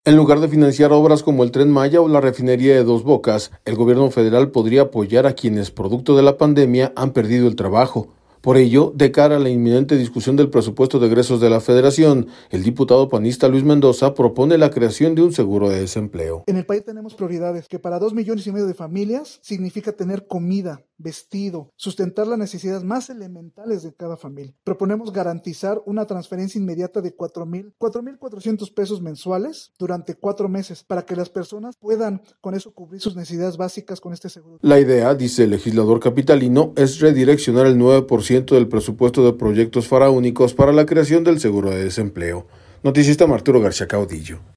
En lugar de financiar obras como el Tren Maya o la refinería de Dos Bocas, el gobierno federal podría apoyar a quienes, producto de la pandemia, han perdido el trabajo. Por ello, de cara a la inminente discusión del presupuesto de egresos de la Federación, el diputado panista Luis Mendoza propone la creación de un seguro de desempleo. En el país tenemos prioridades que para 2,5 millones de familias significa tener comida, vestido, sustentar las necesidades más elementales de cada familia. Proponemos garantizar una transferencia inmediata de 4,400 pesos mensuales durante 4 meses para que las personas puedan con eso cubrir sus necesidades básicas con este seguro. La idea, dice el legislador capitalino, es redireccionar el 9% del presupuesto de proyectos faraónicos para la creación del seguro de desempleo. Noticista Arturo García Caudillo.